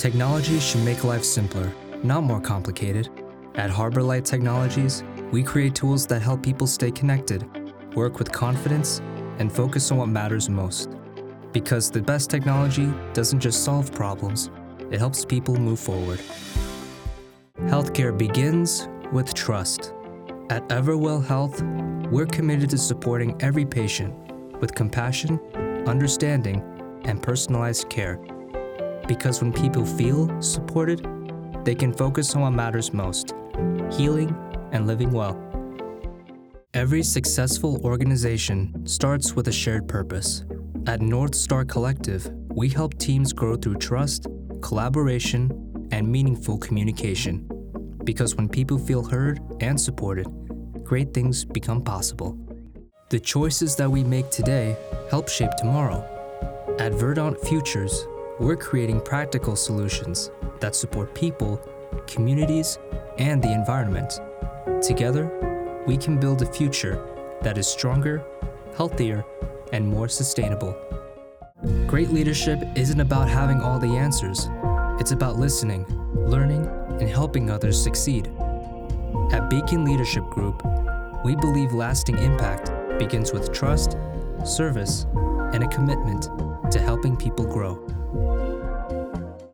Technology should make life simpler, not more complicated. At Harbor Light Technologies, we create tools that help people stay connected, work with confidence, and focus on what matters most. Because the best technology doesn't just solve problems, it helps people move forward. Healthcare begins with trust. At Everwell Health, we're committed to supporting every patient with compassion, understanding, and personalized care. Because when people feel supported, they can focus on what matters most, healing and living well. Every successful organization starts with a shared purpose. At North Star Collective, we help teams grow through trust, collaboration, and meaningful communication. Because when people feel heard and supported, great things become possible. The choices that we make today help shape tomorrow. At Verdant Futures, we're creating practical solutions that support people, communities, and the environment. Together, we can build a future that is stronger, healthier, and more sustainable. Great leadership isn't about having all the answers. It's about listening, learning, and helping others succeed. At Beacon Leadership Group, we believe lasting impact begins with trust, service, and a commitment to helping people grow.